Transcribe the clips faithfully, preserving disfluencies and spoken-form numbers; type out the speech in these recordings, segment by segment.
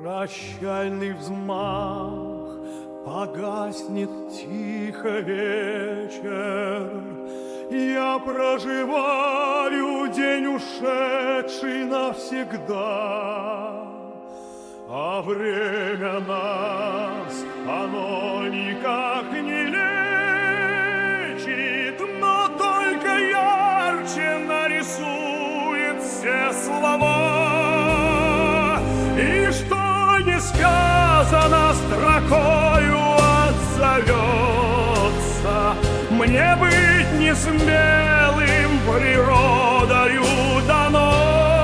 Прощальный взмах, погаснет тихо вечер. Я проживаю день ушедший навсегда, а время нас, оно никак не лечит, но только ярче нарисует все слова. И что не сказано строкою отзовется, мне быть несмелым природою дано.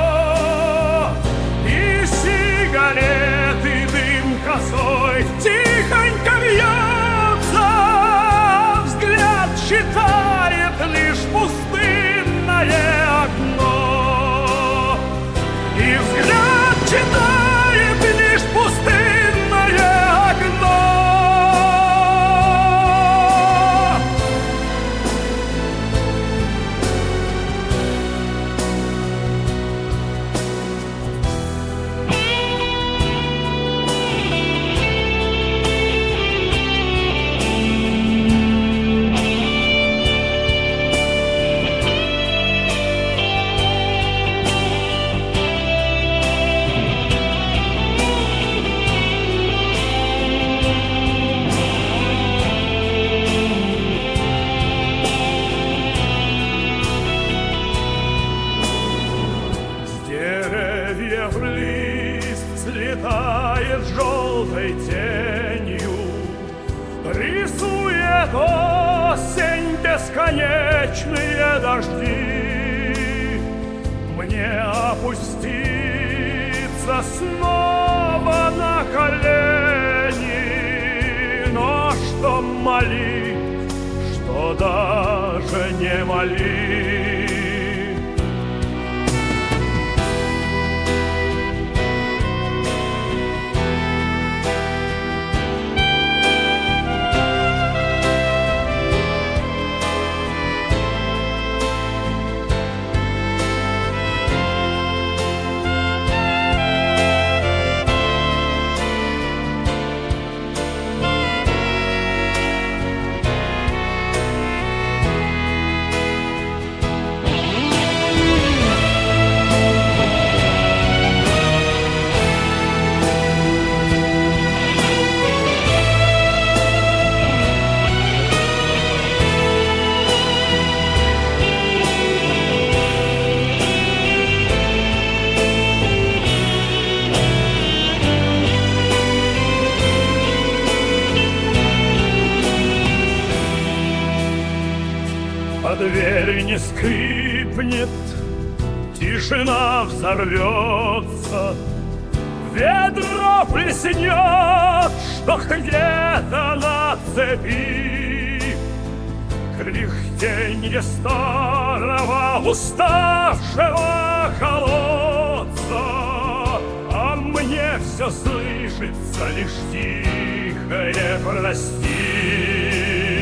И сигареты дым косой тихонько вьется, взгляд читает лишь пустынное окно. И взгляд читает лишь пустынное окно. Слетает желтой тенью, рисует осень бесконечные дожди. Мне опуститься снова на колени, но что молить, что даже не молить. А дверь не скрипнет, тишина взорвется, ведро плеснет, что где-то на цепи. Кряхтенье старого уставшего колодца, а мне все слышится лишь тихое прости.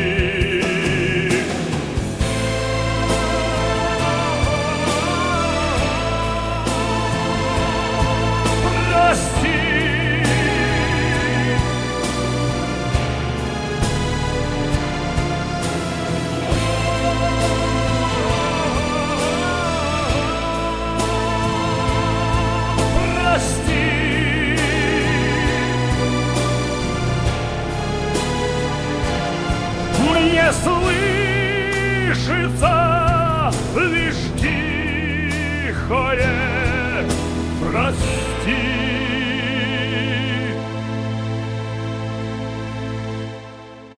Мне слышится лишь тихое прости.